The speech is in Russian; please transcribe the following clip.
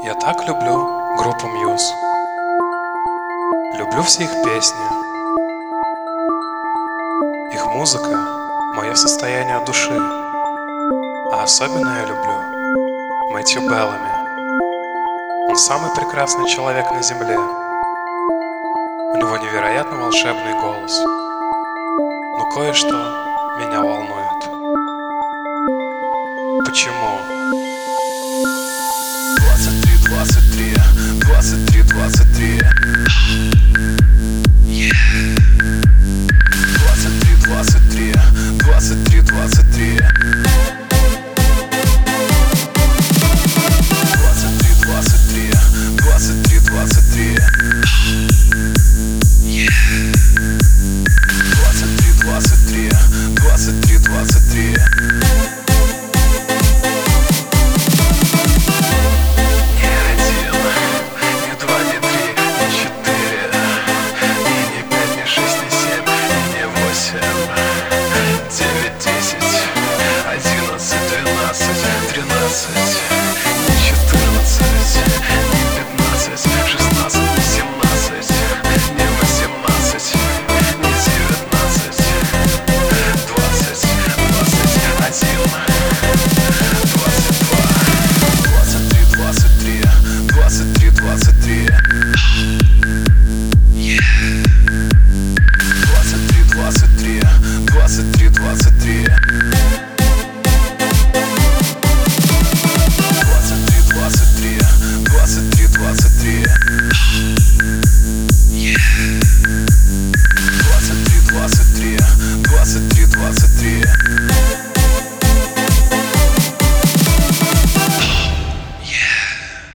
Я так люблю группу Muse. Люблю все их песни. Их музыка — мое состояние души. А особенно я люблю Мэтью Беллами. Он самый прекрасный человек на земле. У него невероятно волшебный голос. Но кое-что меня волнует. Почему? 23, 23, 23, 23.